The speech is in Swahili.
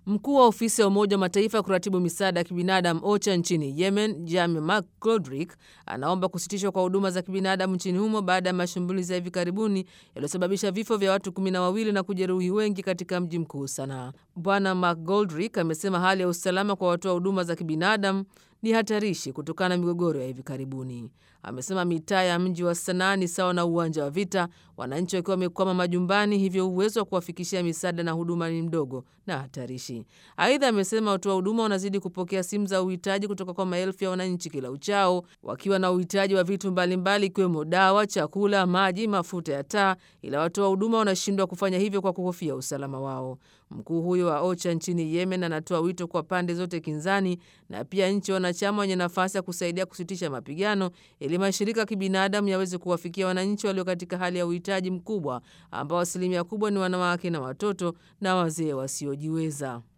Mkuu wa ofisi ya Umoja wa Mataifa ya kuratibu misaada ya kibinadamu OCHA nchini Yemen, Jamie McGoldrick, anaomba kusitishwa kwa huduma za kibinadamu nchini humo baada ya mashambulizi ya hivi karibuni yaliyosababisha vifo vya watu 12 na kujeruhi wengi katika mji mkuu Sanaa. Bwana McGoldrick amesema hali ya usalama kwa watoa huduma za kibinadamu ni hatarishi kutokana na migogoro ya hivi karibuni. Amesema mitaa ya mji wa Sanaa ni sawa na uwanja wa vita, wananchi wakiwa wamekwama majumbani, hivyo uwezo wa kuwafikishia misaada na huduma ni mdogo na hatarishi. Aidha, amesema watoa huduma wanazidi kupokea simu za uhitaji kutoka kwa maelfu ya wananchi kila uchao, wakiwa na uhitaji wa vitu mbalimbali ikiwemo dawa, chakula, maji, mafuta ya taa, ila watoa huduma wanashindwa kufanya hivyo kwa kuhofia usalama wao. Mkuu huyo wa OCHA nchini Yemen anatoa wito kwa pande zote kinzani na pia nchi wanachama wenye nafasi ya kusaidia kusitisha mapigano ili mashirika ya kibinadamu yaweze kuwafikia wananchi walio katika hali ya uhitaji mkubwa, ambao asilimia kubwa ni wanawake na watoto na wazee wasiojiweza.